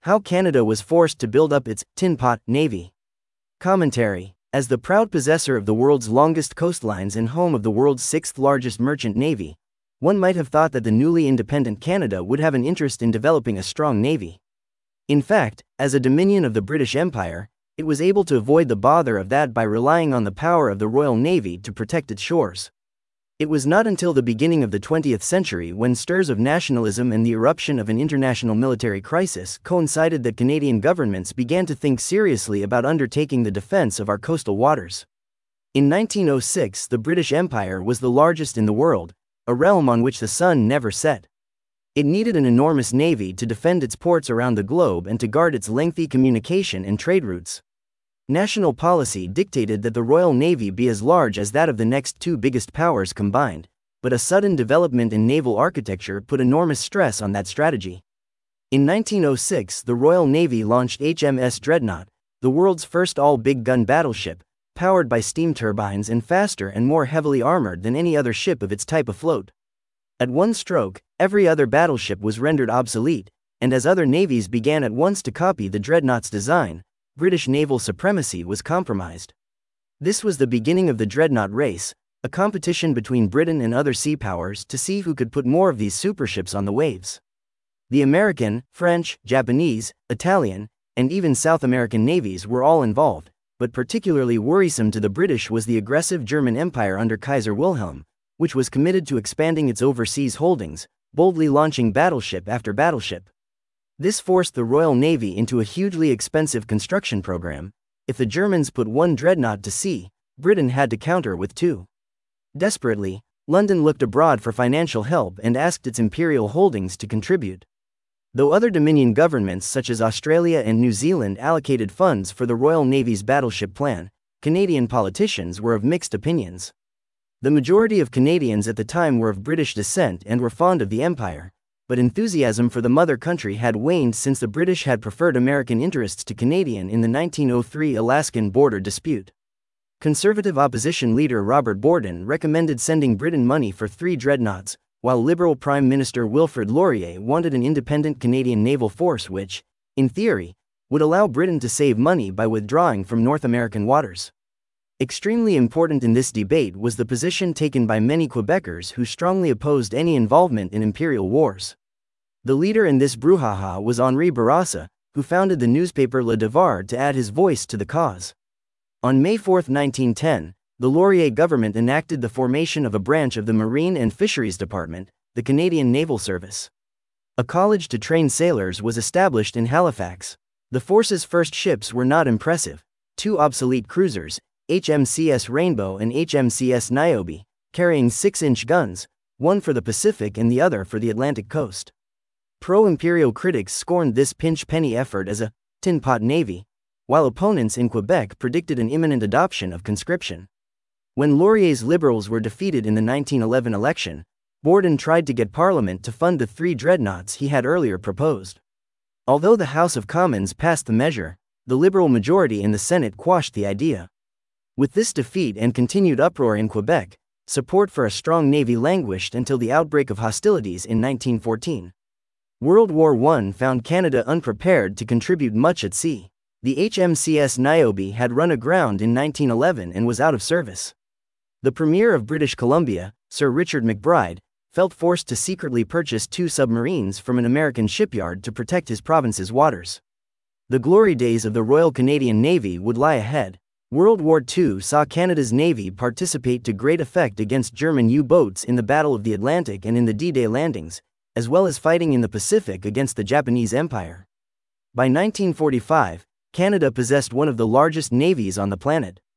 How Canada was forced to build up its tin pot navy. Commentary. As the proud possessor of the world's longest coastlines and home of the world's sixth largest merchant navy, one might have thought that the newly independent Canada would have an interest in developing a strong navy. In fact, as a dominion of the British Empire, it was able to avoid the bother of that by relying on the power of the Royal Navy to protect its shores. It was not until the beginning of the 20th century, when stirs of nationalism and the eruption of an international military crisis coincided, that Canadian governments began to think seriously about undertaking the defense of our coastal waters. In 1906, the British Empire was the largest in the world, a realm on which the sun never set. It needed an enormous navy to defend its ports around the globe and to guard its lengthy communication and trade routes. National policy dictated that the Royal Navy be as large as that of the next two biggest powers combined, but a sudden development in naval architecture put enormous stress on that strategy. In 1906, the Royal Navy launched HMS Dreadnought, the world's first all-big gun battleship, powered by steam turbines and faster and more heavily armored than any other ship of its type afloat. At one stroke, every other battleship was rendered obsolete, and as other navies began at once to copy the Dreadnought's design, British naval supremacy was compromised. This was the beginning of the Dreadnought race, a competition between Britain and other sea powers to see who could put more of these superships on the waves. The American, French, Japanese, Italian, and even South American navies were all involved, but particularly worrisome to the British was the aggressive German Empire under Kaiser Wilhelm, which was committed to expanding its overseas holdings, boldly launching battleship after battleship. This forced the Royal Navy into a hugely expensive construction program. If the Germans put one dreadnought to sea, Britain had to counter with two. Desperately, London looked abroad for financial help and asked its imperial holdings to contribute. Though other Dominion governments such as Australia and New Zealand allocated funds for the Royal Navy's battleship plan, Canadian politicians were of mixed opinions. The majority of Canadians at the time were of British descent and were fond of the Empire, but enthusiasm for the mother country had waned since the British had preferred American interests to Canadian in the 1903 Alaskan border dispute. Conservative opposition leader Robert Borden recommended sending Britain money for 3 dreadnoughts, while Liberal Prime Minister Wilfrid Laurier wanted an independent Canadian naval force which, in theory, would allow Britain to save money by withdrawing from North American waters. Extremely important in this debate was the position taken by many Quebecers who strongly opposed any involvement in imperial wars. The leader in this brouhaha was Henri Bourassa, who founded the newspaper Le Devoir to add his voice to the cause. On May 4, 1910, the Laurier government enacted the formation of a branch of the Marine and Fisheries Department, the Canadian Naval Service. A college to train sailors was established in Halifax. The force's first ships were not impressive: 2 obsolete cruisers, HMCS Rainbow and HMCS Niobe, carrying 6-inch guns, one for the Pacific and the other for the Atlantic coast. Pro-imperial critics scorned this pinch-penny effort as a tin pot navy, while opponents in Quebec predicted an imminent adoption of conscription. When Laurier's Liberals were defeated in the 1911 election, Borden tried to get Parliament to fund the 3 dreadnoughts he had earlier proposed. Although the House of Commons passed the measure, the Liberal majority in the Senate quashed the idea. With this defeat and continued uproar in Quebec, support for a strong navy languished until the outbreak of hostilities in 1914. World War I found Canada unprepared to contribute much at sea. The HMCS Niobe had run aground in 1911 and was out of service. The Premier of British Columbia, Sir Richard McBride, felt forced to secretly purchase 2 submarines from an American shipyard to protect his province's waters. The glory days of the Royal Canadian Navy would lie ahead. World War II saw Canada's Navy participate to great effect against German U-boats in the Battle of the Atlantic and in the D-Day landings, as well as fighting in the Pacific against the Japanese Empire. By 1945, Canada possessed one of the largest navies on the planet.